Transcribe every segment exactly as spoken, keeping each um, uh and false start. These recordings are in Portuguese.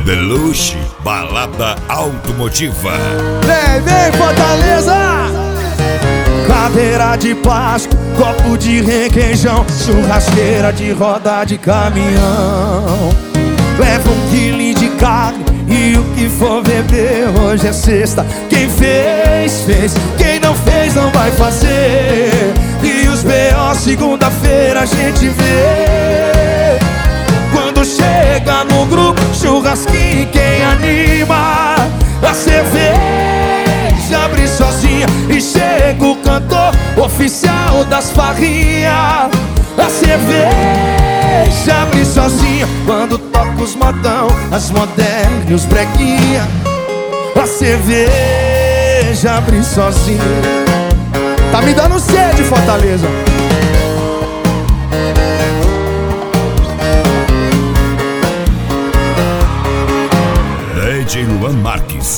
Deluxe, balada automotiva. Vem, vem, Fortaleza! Cadeira de plástico, copo de requeijão, churrasqueira de roda de caminhão. Leva um quilo de carne e o que for beber. Hoje é sexta, quem fez, fez. Quem não fez, não vai fazer. E os B O segunda-feira a gente vê. Quando chega no grupo, churrasquinho, quem anima? A cerveja abre sozinha e chega o cantor oficial das farrinhas. A cerveja abre sozinha quando toca os modão, as modernas e os brequinha. A cerveja abre sozinha. Tá me dando sede, Fortaleza. D J Luan Marques.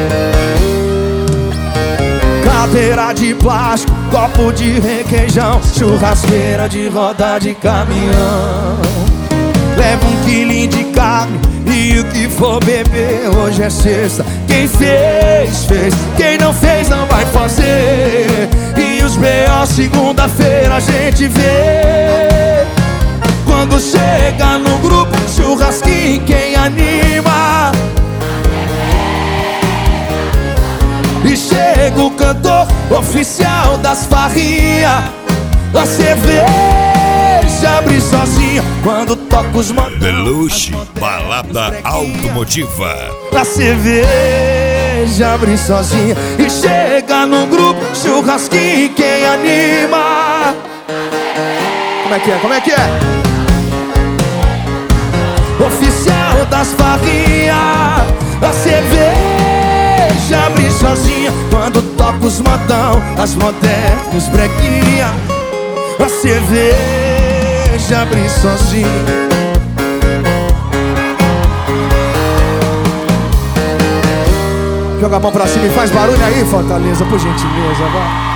Cadeira de plástico, copo de requeijão, churrasqueira de roda de caminhão. Leva um quilo de carne e o que for beber. Hoje é sexta, quem fez, fez. Quem não fez, não vai fazer. E os B O segunda-feira a gente vê. Quando chega no grupo, churrasquinho, quem anima? E chega o cantor oficial das farrinhas. A cerveja abre sozinha quando toca os mandões. Deluxe, balada automotiva. A cerveja abre sozinha e chega no grupo, churrasquinho, quem anima? Como é que é? Como é que é? Oficial das farrinhas. A cerveja abre sozinha quando toca os modão, as modernas, brequinha. A cerveja abre sozinha. Joga a mão pra cima e faz barulho aí, Fortaleza, por gentileza, vai.